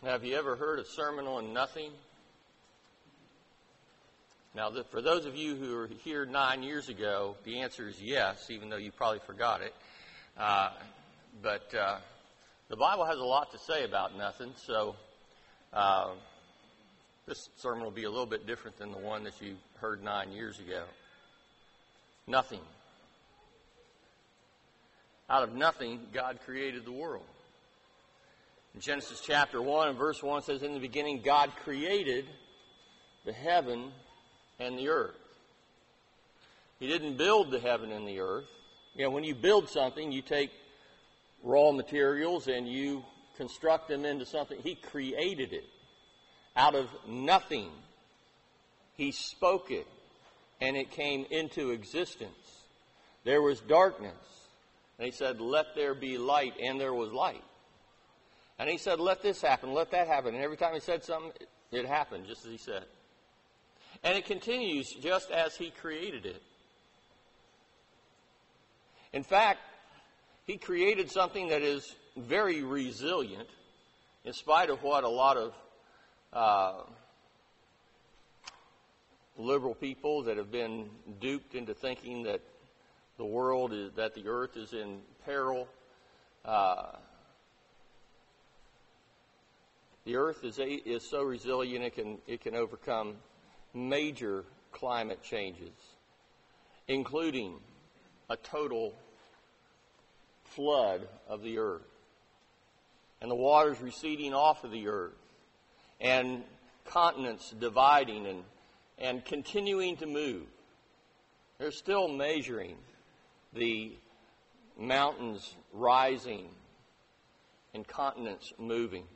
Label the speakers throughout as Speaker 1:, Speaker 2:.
Speaker 1: Have you ever heard a sermon on nothing? Now, for those of you who were here 9 years ago, the answer is yes, even though you probably forgot it. But the Bible has a lot to say about nothing, so this sermon will be a little bit different than the one that you heard 9 years ago. Nothing. Out of nothing, God created the world. In Genesis chapter 1 and verse 1 says, "In the beginning God created the heaven and the earth." He didn't build the heaven and the earth. You know, when you build something, you take raw materials and you construct them into something. He created it. Out of nothing, He spoke it, and it came into existence. There was darkness. And He said, "Let there be light," and there was light. And He said, "Let this happen, let that happen." And every time He said something, it happened just as He said. And it continues just as He created it. In fact, He created something that is very resilient, in spite of what a lot of liberal people that have been duped into thinking that the earth is in peril. The earth is so resilient it can overcome major climate changes, including a total flood of the earth, and the waters receding off of the earth, and continents dividing and continuing to move. They're still measuring the mountains rising and continents moving.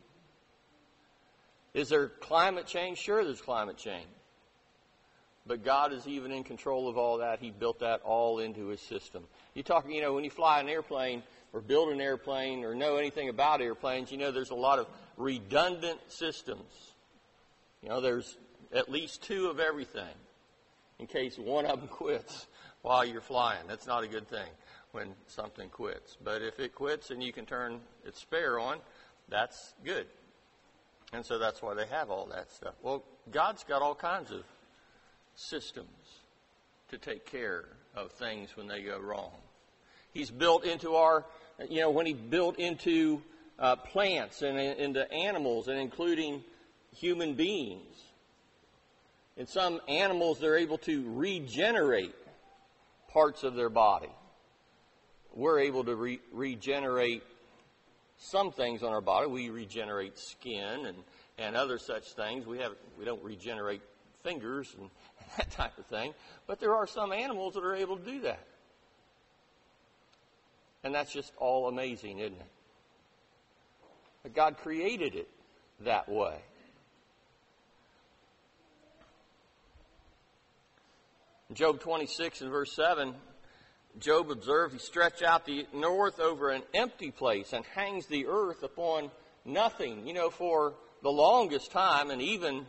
Speaker 1: Is there climate change? Sure, there's climate change. But God is even in control of all that. He built that all into His system. When you fly an airplane or build an airplane or know anything about airplanes, there's a lot of redundant systems. There's at least two of everything in case one of them quits while you're flying. That's not a good thing when something quits. But if it quits and you can turn its spare on, that's good. And so that's why they have all that stuff. Well, God's got all kinds of systems to take care of things when they go wrong. He's built into when He built into plants and into animals, and including human beings. In some animals, they're able to regenerate parts of their body. We're able to regenerate some things on our body. We regenerate skin and other such things. We don't regenerate fingers and that type of thing. But there are some animals that are able to do that. And that's just all amazing, isn't it? But God created it that way. In Job 26 and verse 7, Job observed, He stretched out the north over an empty place and hangs the earth upon nothing. For the longest time, and even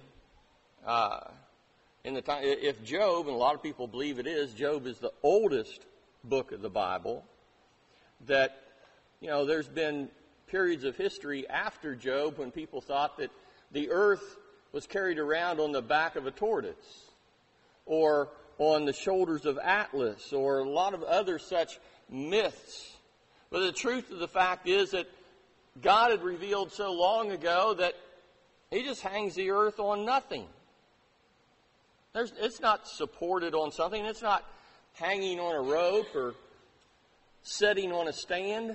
Speaker 1: in the time, if Job, and a lot of people believe it is, Job is the oldest book of the Bible, that, there's been periods of history after Job when people thought that the earth was carried around on the back of a tortoise, or on the shoulders of Atlas, or a lot of other such myths. But the truth of the fact is that God had revealed so long ago that He just hangs the earth on nothing. It's not supported on something. It's not hanging on a rope or sitting on a stand.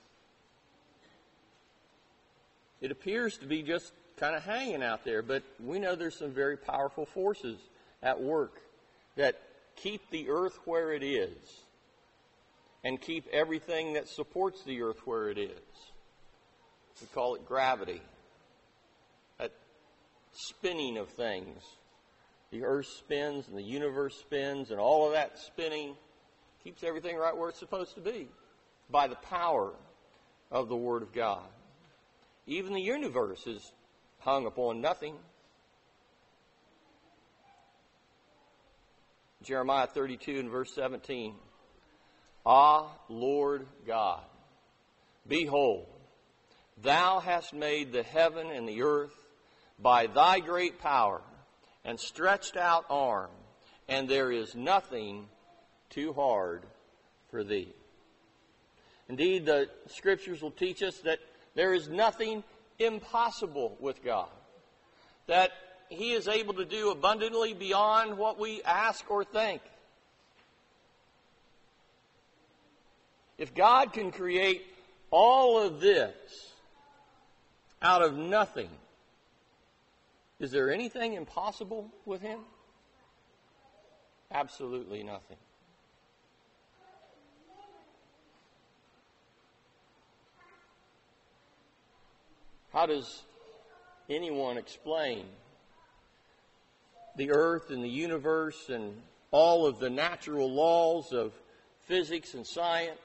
Speaker 1: It appears to be just kind of hanging out there, but we know there's some very powerful forces at work that keep the earth where it is and keep everything that supports the earth where it is. We call it gravity. That spinning of things. The earth spins and the universe spins, and all of that spinning keeps everything right where it's supposed to be by the power of the Word of God. Even the universe is hung upon nothing. Jeremiah 32 and verse 17. Ah, Lord God, behold, Thou hast made the heaven and the earth by thy great power and stretched out arm, and there is nothing too hard for thee. Indeed, the Scriptures will teach us that there is nothing impossible with God, that He is able to do abundantly beyond what we ask or think. If God can create all of this out of nothing, is there anything impossible with Him? Absolutely nothing. How does anyone explain the earth and the universe and all of the natural laws of physics and science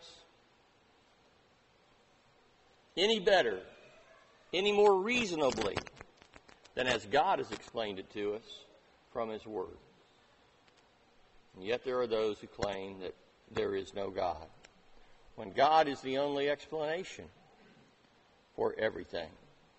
Speaker 1: any better, any more reasonably than as God has explained it to us from His Word? And yet there are those who claim that there is no God, when God is the only explanation for everything.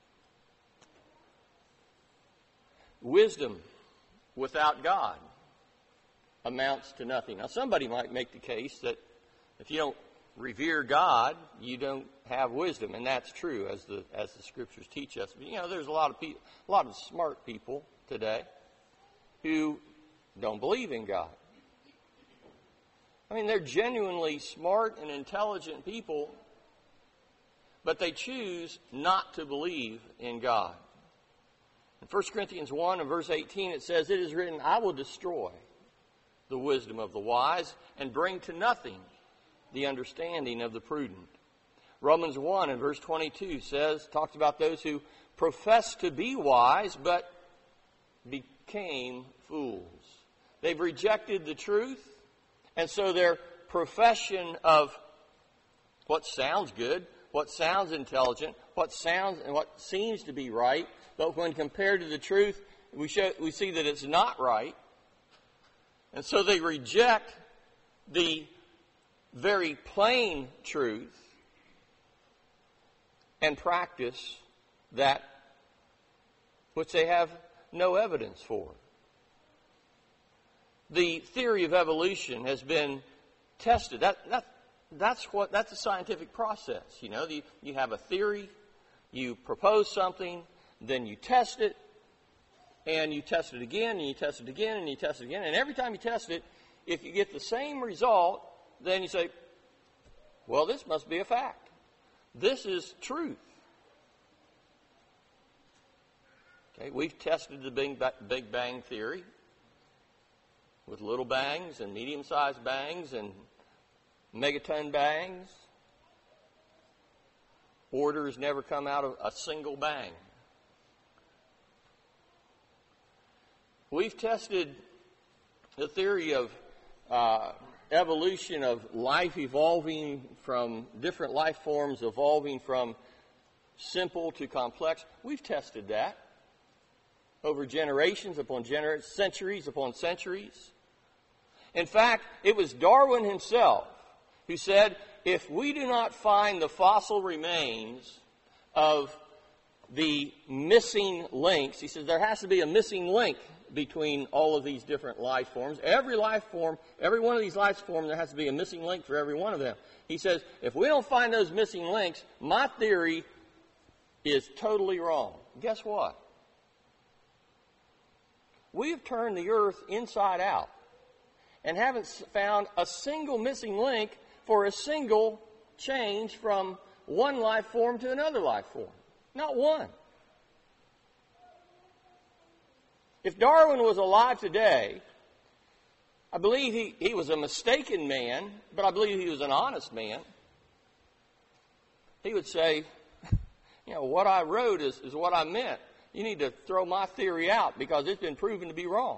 Speaker 1: Wisdom without God amounts to nothing. Now, somebody might make the case that if you don't revere God, you don't have wisdom, and that's true, as the Scriptures teach us. But, there's a lot of smart people today who don't believe in God. I mean, they're genuinely smart and intelligent people, but they choose not to believe in God. In 1 Corinthians 1 and verse 18, it says, "It is written, I will destroy the wisdom of the wise and bring to nothing the understanding of the prudent." Romans 1 and verse 22 talks about those who profess to be wise but became fools. They've rejected the truth, and so their profession of what sounds good, what sounds intelligent, what seems to be right, but when compared to the truth, we see that it's not right. And so they reject the very plain truth and practice that which they have no evidence for. The theory of evolution has been tested. That's a scientific process. You have a theory, you propose something, then you test it, and you test it again, and you test it again, and you test it again. And every time you test it, if you get the same result, then you say, well, this must be a fact. This is truth. Okay, we've tested the Big Bang Theory with little bangs and medium-sized bangs and megaton bangs. Orders never come out of a single bang. We've tested the theory of evolution, of life evolving from different life forms, evolving from simple to complex. We've tested that over generations upon generations, centuries upon centuries. In fact, it was Darwin himself who said, if we do not find the fossil remains of the missing links, he says there has to be a missing link between all of these different life forms. Every life form, every one of these life forms, there has to be a missing link for every one of them. He says, if we don't find those missing links, my theory is totally wrong. Guess what? We have turned the earth inside out and haven't found a single missing link for a single change from one life form to another life form. Not one. If Darwin was alive today, I believe he was a mistaken man, but I believe he was an honest man. He would say, what I wrote is what I meant. You need to throw my theory out because it's been proven to be wrong.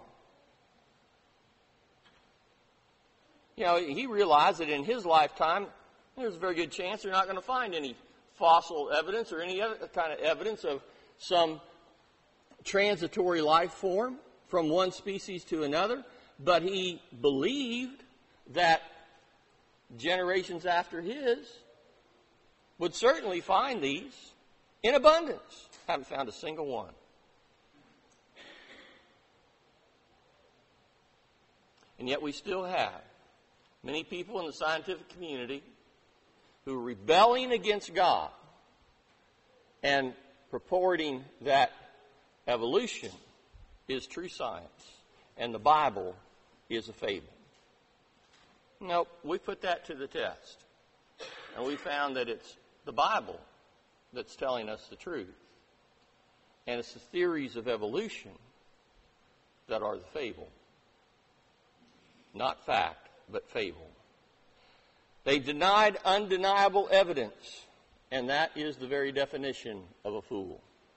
Speaker 1: He realized that in his lifetime, there's a very good chance they're not going to find any fossil evidence or any other kind of evidence of some transitory life form from one species to another. But he believed that generations after his would certainly find these. in abundance. Haven't found a single one. And yet we still have many people in the scientific community who are rebelling against God and purporting that evolution is true science and the Bible is a fable. No, we put that to the test. And we found that it's the Bible that's telling us the truth. And it's the theories of evolution that are the fable. Not fact, but fable. They denied undeniable evidence, and that is the very definition of a fool.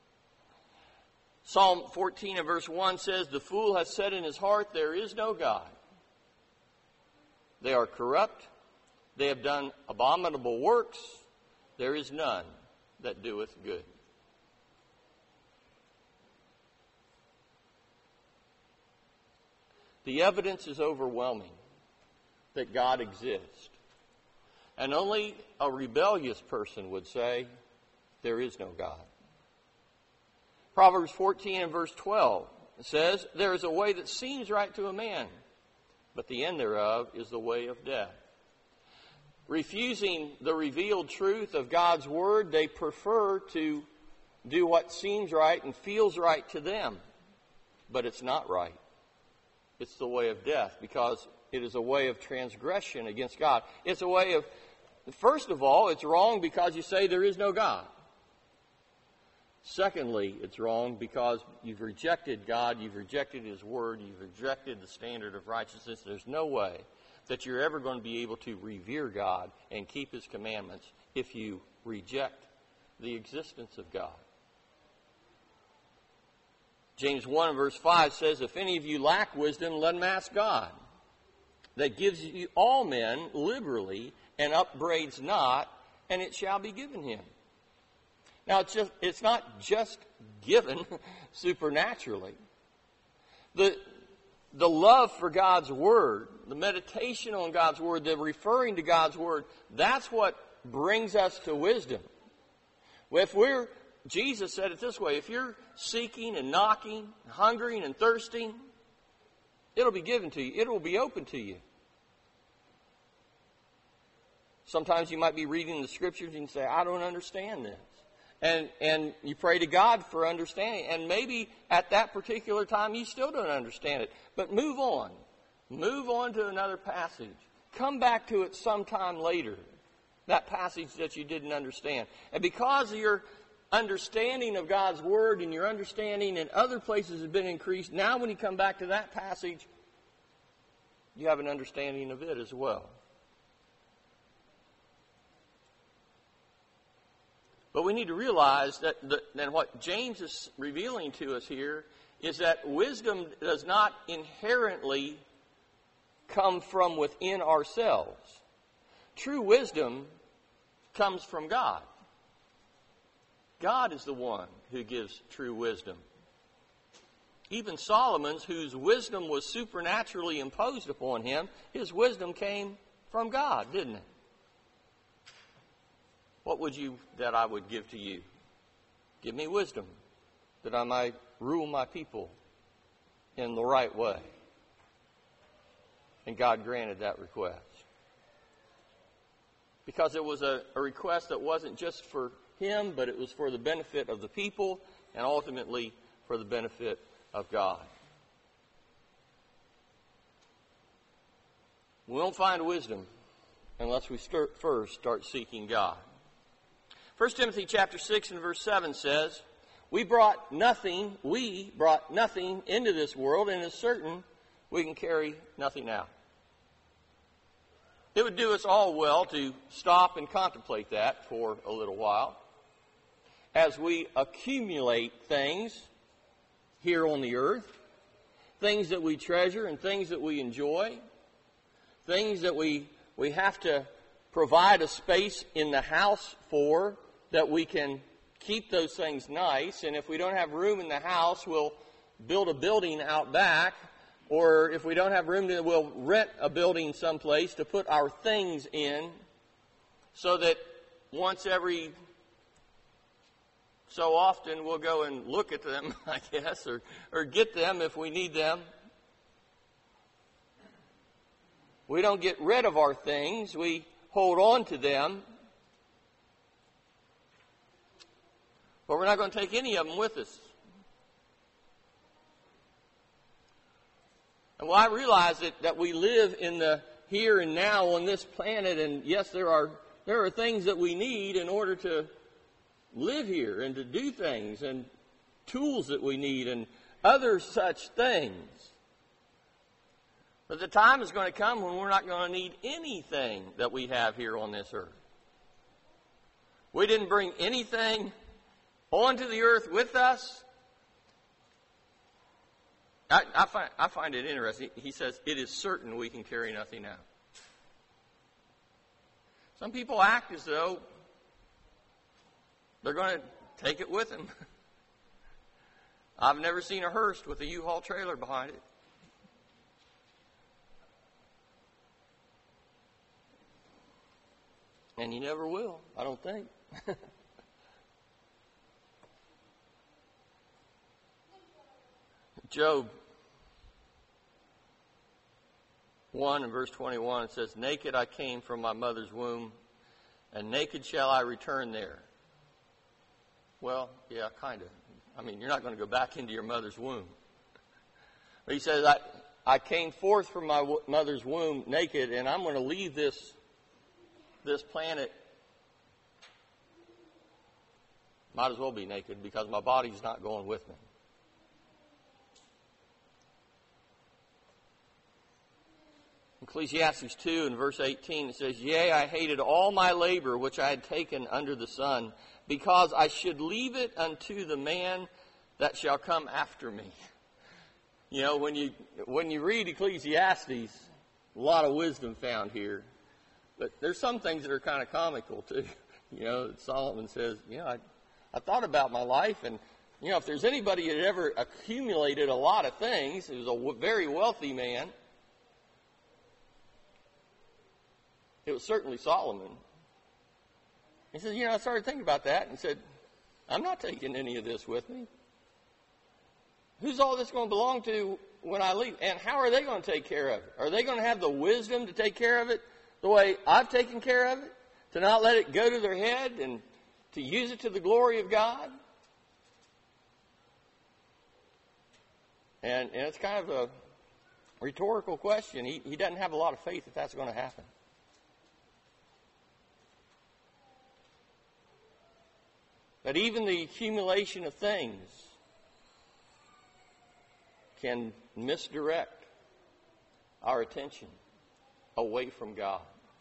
Speaker 1: Psalm 14 and verse 1 says, "The fool has said in his heart, there is no God. They are corrupt. They have done abominable works. There is none that doeth good." The evidence is overwhelming that God exists. And only a rebellious person would say, there is no God. Proverbs 14 and verse 12 says, "There is a way that seems right to a man, but the end thereof is the way of death." Refusing the revealed truth of God's Word, they prefer to do what seems right and feels right to them. But it's not right. It's the way of death, because it is a way of transgression against God. It's a way of, first of all, it's wrong because you say there is no God. Secondly, it's wrong because you've rejected God, you've rejected His Word, you've rejected the standard of righteousness. There's no way that you're ever going to be able to revere God and keep His commandments if you reject the existence of God. James 1 verse 5 says, "If any of you lack wisdom, let him ask God, that gives you all men liberally and upbraids not, and it shall be given him." Now, it's not just given supernaturally. The love for God's Word, the meditation on God's Word, the referring to God's Word, that's what brings us to wisdom. Jesus said it this way, if you're seeking and knocking, hungering and thirsting, it'll be given to you. It will be open to you. Sometimes you might be reading the Scriptures and say, I don't understand this. And you pray to God for understanding. And maybe at that particular time you still don't understand it. But move on. Move on to another passage. Come back to it sometime later. That passage that you didn't understand. And because your understanding of God's Word and your understanding in other places has been increased, now when you come back to that passage, you have an understanding of it as well. But we need to realize that what James is revealing to us here is that wisdom does not inherently come from within ourselves. True wisdom comes from God. God is the one who gives true wisdom. Even Solomon's, whose wisdom was supernaturally imposed upon him, his wisdom came from God, didn't it? What would you that I would give to you? Give me wisdom, that I might rule my people in the right way. And God granted that request. Because it was a request that wasn't just for him, but it was for the benefit of the people and ultimately for the benefit of God. We won't find wisdom unless we first start seeking God. 1 Timothy chapter 6 and verse 7 says, We brought nothing into this world, and it's certain we can carry nothing out. It would do us all well to stop and contemplate that for a little while. As we accumulate things here on the earth, things that we treasure and things that we enjoy, things that we have to provide a space in the house for, that we can keep those things nice. And if we don't have room in the house, we'll build a building out back. Or if we don't have room, we'll rent a building someplace to put our things in, so that once every so often we'll go and look at them, I guess, or get them if we need them. We don't get rid of our things. We hold on to them. But we're not going to take any of them with us. And well, I realize that we live in the here and now on this planet, and yes, there are things that we need in order to live here and to do things, and tools that we need and other such things. But the time is going to come when we're not going to need anything that we have here on this earth. We didn't bring anything onto the earth with us. I find it interesting. He says, it is certain we can carry nothing out. Some people act as though they're going to take it with them. I've never seen a hearse with a U-Haul trailer behind it. And you never will, I don't think. Job 1 and verse 21, it says, naked I came from my mother's womb, and naked shall I return there. Well, yeah, kind of. I mean, you're not going to go back into your mother's womb. But he says, I came forth from my mother's womb naked, and I'm going to leave this planet. Might as well be naked because my body's not going with me. Ecclesiastes 2 and verse 18, it says, yea, I hated all my labor which I had taken under the sun, because I should leave it unto the man that shall come after me. You know, when you read Ecclesiastes, a lot of wisdom found here. But there's some things that are kind of comical too. You know, Solomon says, I thought about my life, and if there's anybody that ever accumulated a lot of things, it was a very wealthy man. It was certainly Solomon. He says, I started thinking about that and said, I'm not taking any of this with me. Who's all this going to belong to when I leave? And how are they going to take care of it? Are they going to have the wisdom to take care of it the way I've taken care of it? To not let it go to their head and to use it to the glory of God? And it's kind of a rhetorical question. He doesn't have a lot of faith that that's going to happen. That even the accumulation of things can misdirect our attention away from God.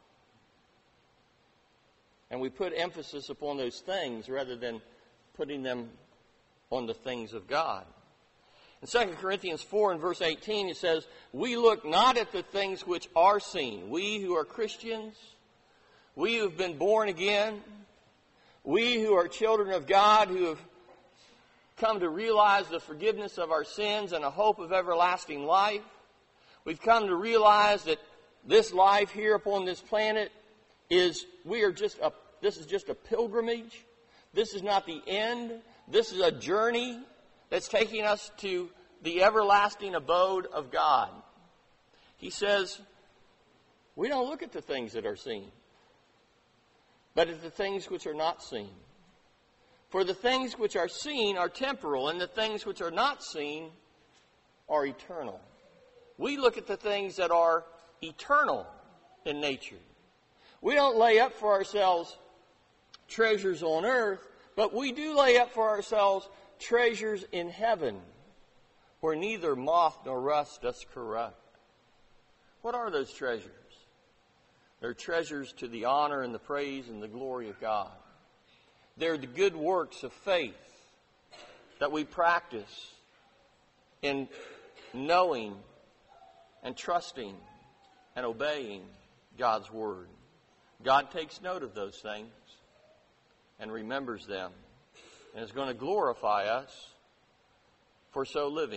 Speaker 1: And we put emphasis upon those things rather than putting them on the things of God. In 2 Corinthians 4 and verse 18, it says, we look not at the things which are seen. We who are Christians, we who have been born again, we who are children of God, who have come to realize the forgiveness of our sins and a hope of everlasting life. We've come to realize that this life here upon this planet this is just a pilgrimage. This is not the end. This is a journey that's taking us to the everlasting abode of God. He says, we don't look at the things that are seen, but at the things which are not seen. For the things which are seen are temporal, and the things which are not seen are eternal. We look at the things that are eternal in nature. We don't lay up for ourselves treasures on earth, but we do lay up for ourselves treasures in heaven, where neither moth nor rust does corrupt. What are those treasures? They're treasures to the honor and the praise and the glory of God. They're the good works of faith that we practice in knowing and trusting and obeying God's Word. God takes note of those things and remembers them and is going to glorify us for so living.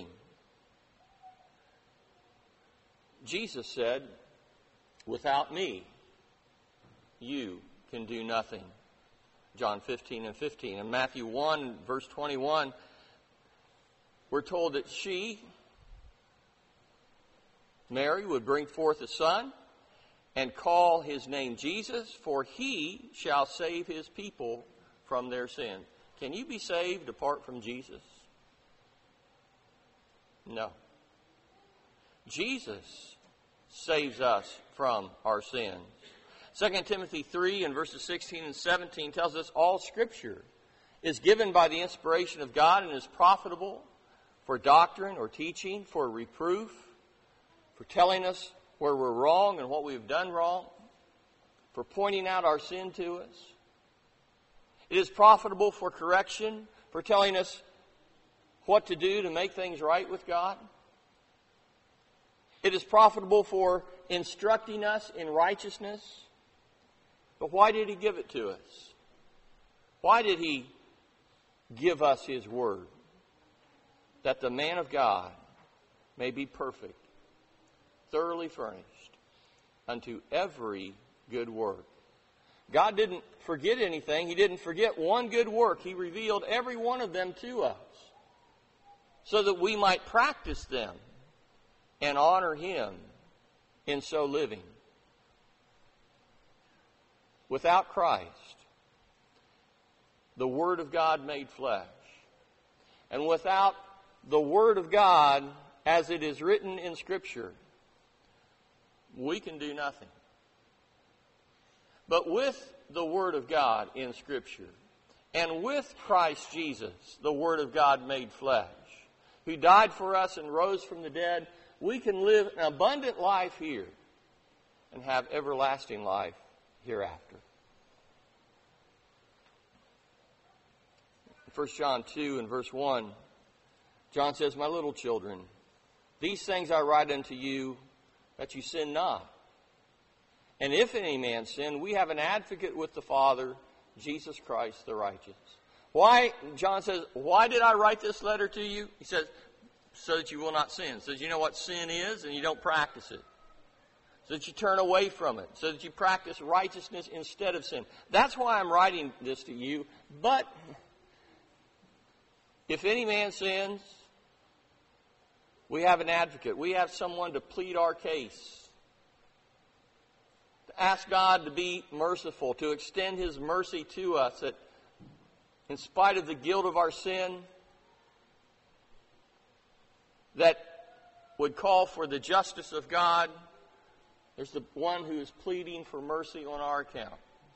Speaker 1: Jesus said, without me, you can do nothing. John 15:15. In Matthew 1, verse 21, we're told that she, Mary, would bring forth a son and call his name Jesus, for he shall save his people from their sins. Can you be saved apart from Jesus? No. Jesus saves us from our sins. 2 Timothy 3 and verses 16 and 17 tells us all Scripture is given by the inspiration of God and is profitable for doctrine or teaching, for reproof, for telling us where we're wrong and what we've done wrong, for pointing out our sin to us. It is profitable for correction, for telling us what to do to make things right with God. It is profitable for instructing us in righteousness. But why did He give it to us? Why did He give us His Word? That the man of God may be perfect, thoroughly furnished unto every good work. God didn't forget anything. He didn't forget one good work. He revealed every one of them to us so that we might practice them and honor Him in so living. Without Christ, the Word of God made flesh, and without the Word of God as it is written in Scripture, we can do nothing. But with the Word of God in Scripture, and with Christ Jesus, the Word of God made flesh, who died for us and rose from the dead, we can live an abundant life here and have everlasting life hereafter. In 1 John 2 and verse 1, John says, "My little children, these things I write unto you, that you sin not. And if any man sin, we have an advocate with the Father, Jesus Christ the righteous." Why, John says, why did I write this letter to you? He says, so that you will not sin. He says, you know what sin is and you don't practice it. So that you turn away from it. So that you practice righteousness instead of sin. That's why I'm writing this to you. But if any man sins, we have an advocate. We have someone to plead our case. To ask God to be merciful, to extend His mercy to us, that in spite of the guilt of our sin, that would call for the justice of God, there's the one who is pleading for mercy on our account.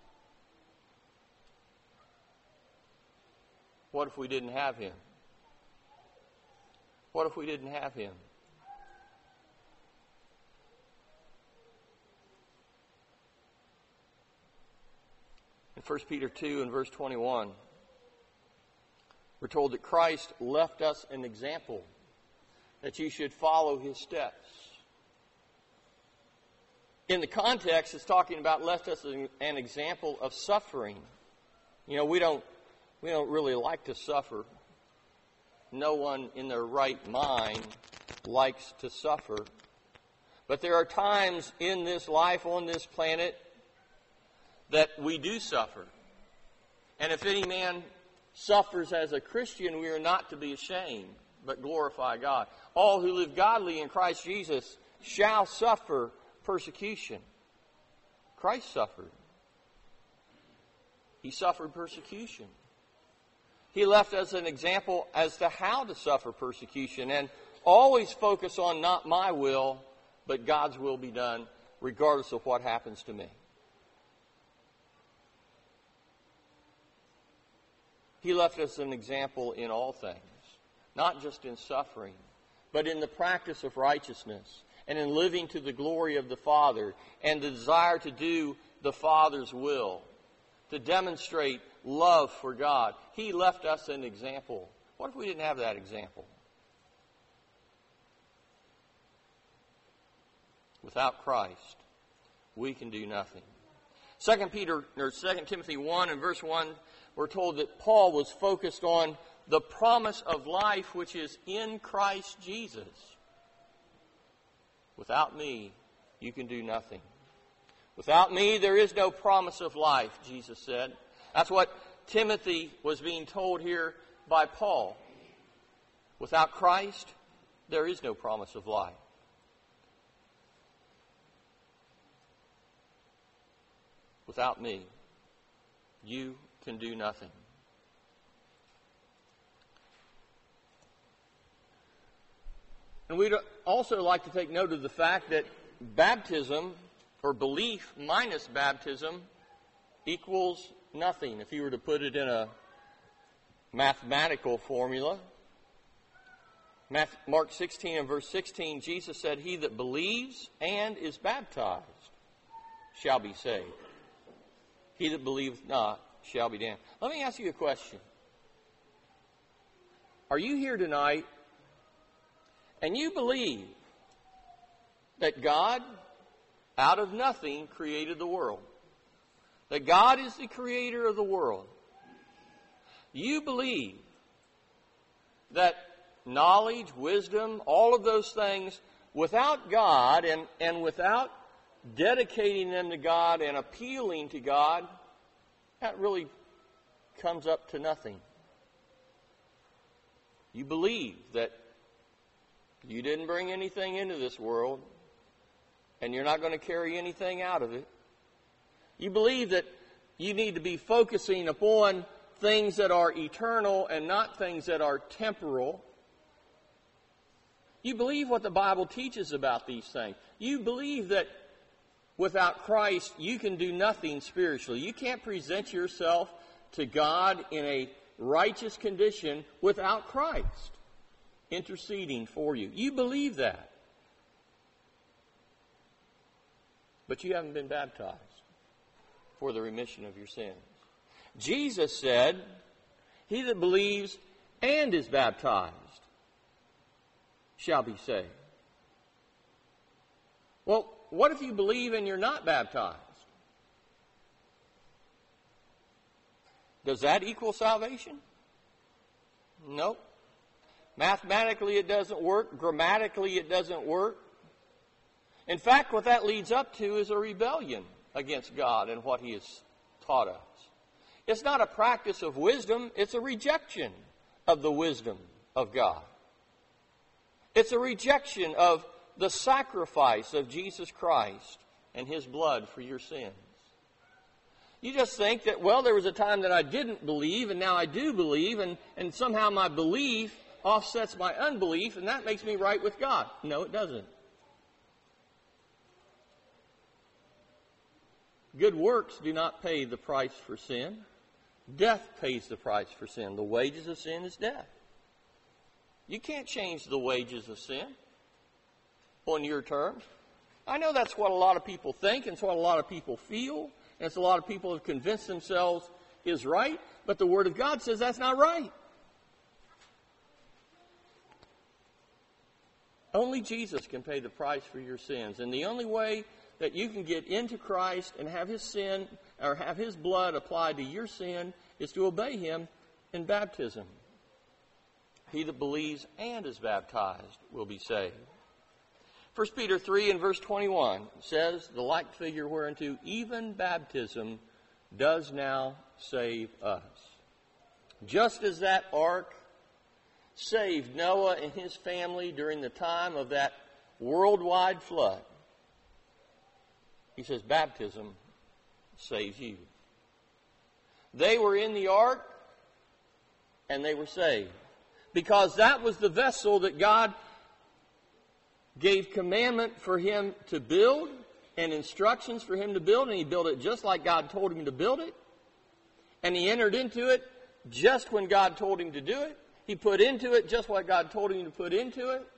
Speaker 1: What if we didn't have Him? What if we didn't have Him? In 1 Peter 2 and verse 21, we're told that Christ left us an example, that you should follow His steps. In the context, it's talking about left us an example of suffering. You know, we don't really like to suffer. No one in their right mind likes to suffer. But there are times in this life on this planet that we do suffer. And if any man suffers as a Christian, we are not to be ashamed, but glorify God. All who live godly in Christ Jesus shall suffer persecution. Christ suffered. He suffered persecution. He left us an example as to how to suffer persecution, and always focus on not my will, but God's will be done, regardless of what happens to me. He left us an example in all things, not just in suffering, but in the practice of righteousness and in living to the glory of the Father and the desire to do the Father's will, to demonstrate love for God. He left us an example. What if we didn't have that example? Without Christ, we can do nothing. 2 Timothy 1 and verse 1, we're told that Paul was focused on the promise of life which is in Christ Jesus. Without me, you can do nothing. Without me, there is no promise of life, Jesus said. That's what Timothy was being told here by Paul. Without Christ, there is no promise of life. Without me, you can do nothing. And we'd also like to take note of the fact that baptism, or belief minus baptism, equals nothing. If you were to put it in a mathematical formula, Mark 16 and verse 16, Jesus said, "He that believes and is baptized shall be saved. He that believeth not shall be damned." Let me ask you a question. Are you here tonight and you believe that God, out of nothing, created the world? That God is the creator of the world? You believe that knowledge, wisdom, all of those things, without God and without dedicating them to God and appealing to God, that really comes up to nothing. You believe that you didn't bring anything into this world, and you're not going to carry anything out of it. You believe that you need to be focusing upon things that are eternal and not things that are temporal. You believe what the Bible teaches about these things. You believe that without Christ, you can do nothing spiritually. You can't present yourself to God in a righteous condition without Christ interceding for you. You believe that. But you haven't been baptized for the remission of your sins. Jesus said, "He that believes and is baptized shall be saved." Well, what if you believe and you're not baptized? Does that equal salvation? No. Mathematically, it doesn't work. Grammatically, it doesn't work. In fact, what that leads up to is a rebellion against God and what He has taught us. It's not a practice of wisdom. It's a rejection of the wisdom of God. It's a rejection of the sacrifice of Jesus Christ and His blood for your sins. You just think that, well, there was a time that I didn't believe, and now I do believe, and somehow my belief offsets my unbelief, and that makes me right with God. No, it doesn't. Good works do not pay the price for sin. Death pays the price for sin. The wages of sin is death. You can't change the wages of sin on your terms. I know that's what a lot of people think, and it's what a lot of people feel, and it's a lot of people have convinced themselves is right, but the Word of God says that's not right. Only Jesus can pay the price for your sins, and the only way that you can get into Christ and have His sin or have His blood applied to your sin is to obey Him in baptism. He that believes and is baptized will be saved. 1 Peter 3 and verse 21 says, "The like figure whereunto even baptism does now save us." Just as that ark saved Noah and his family during the time of that worldwide flood, he says baptism saves you. They were in the ark and they were saved because that was the vessel that God gave commandment for him to build and instructions for him to build, and he built it just like God told him to build it. And he entered into it just when God told him to do it. He put into it just what God told him to put into it.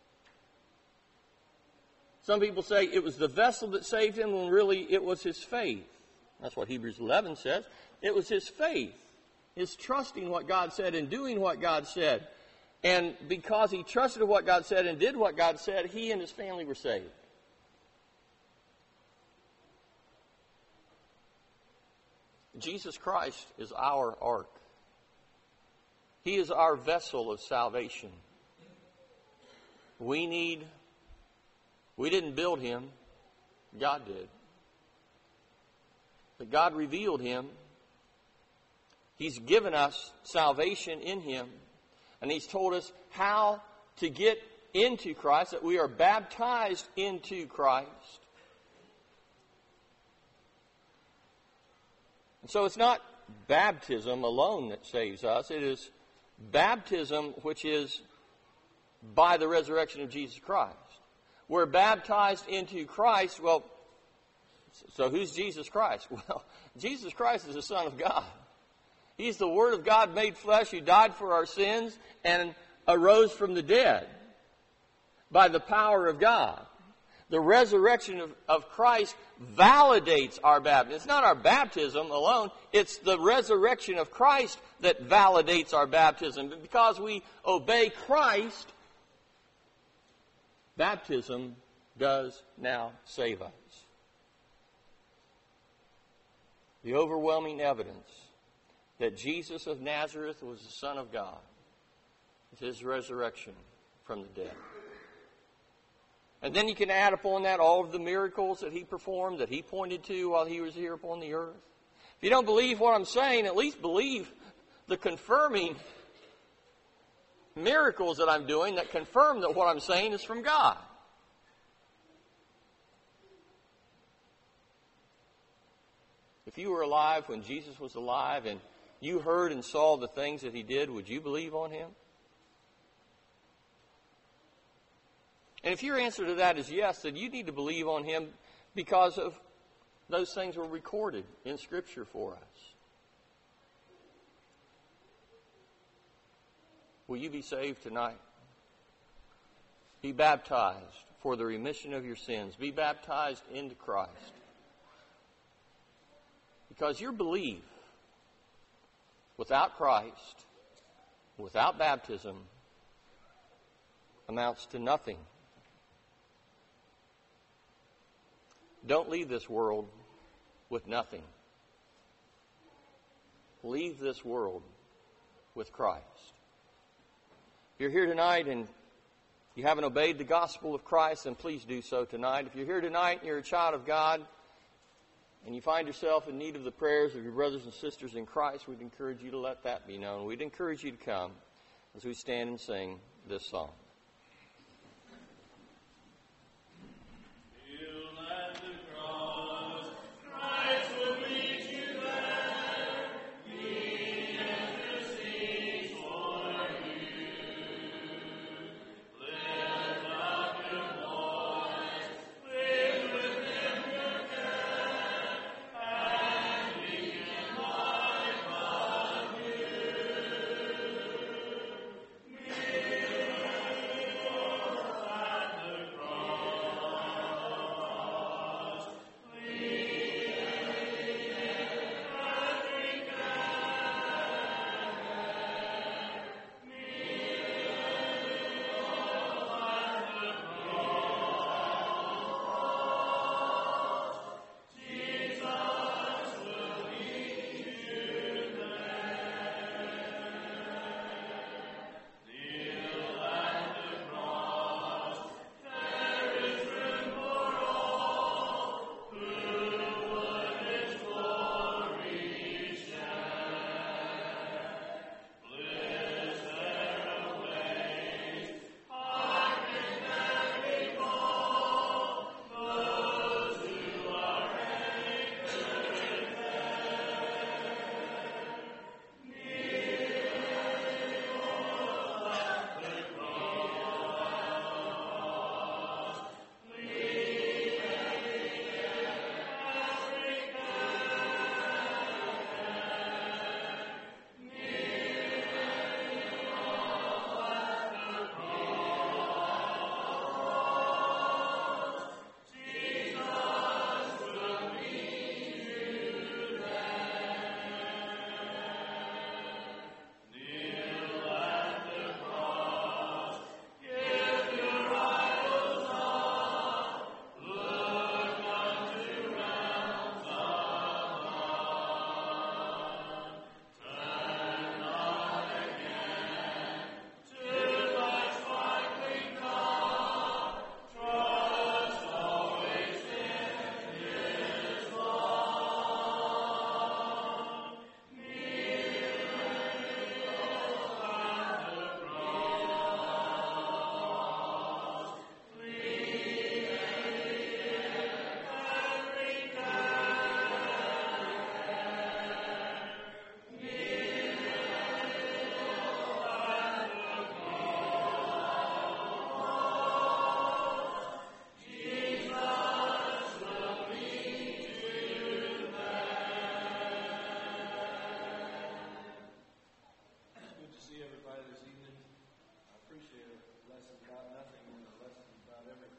Speaker 1: Some people say it was the vessel that saved him when really it was his faith. That's what Hebrews 11 says. It was his faith, his trusting what God said and doing what God said. And because he trusted what God said and did what God said, he and his family were saved. Jesus Christ is our ark. He is our vessel of salvation. We didn't build him, God did. But God revealed him He's given us salvation in Him, and He's told us how to get into Christ, that we are baptized into Christ. And so it's not baptism alone that saves us. It is baptism which is by the resurrection of Jesus Christ. We're baptized into Christ. Well, so who's Jesus Christ? Well, Jesus Christ is the Son of God. He's the Word of God made flesh who died for our sins and arose from the dead by the power of God. The resurrection of Christ validates our baptism. It's not our baptism alone. It's the resurrection of Christ that validates our baptism. But because we obey Christ, baptism does now save us. The overwhelming evidence that Jesus of Nazareth was the Son of God is His resurrection from the dead. And then you can add upon that all of the miracles that He performed, that He pointed to while He was here upon the earth. If you don't believe what I'm saying, at least believe the confirming miracles that I'm doing that confirm that what I'm saying is from God. If you were alive when Jesus was alive and you heard and saw the things that He did, would you believe on Him? And if your answer to that is yes, then you need to believe on Him because of those things were recorded in Scripture for us. Will you be saved tonight? Be baptized for the remission of your sins. Be baptized into Christ. Because your belief without Christ, without baptism, amounts to nothing. Don't leave this world with nothing. Leave this world with Christ. If you're here tonight and you haven't obeyed the gospel of Christ, then please do so tonight. If you're here tonight and you're a child of God and you find yourself in need of the prayers of your brothers and sisters in Christ, we'd encourage you to let that be known. We'd encourage you to come as we stand and sing this song.
Speaker 2: by this evening. I appreciate a lesson about nothing and a lesson about everything.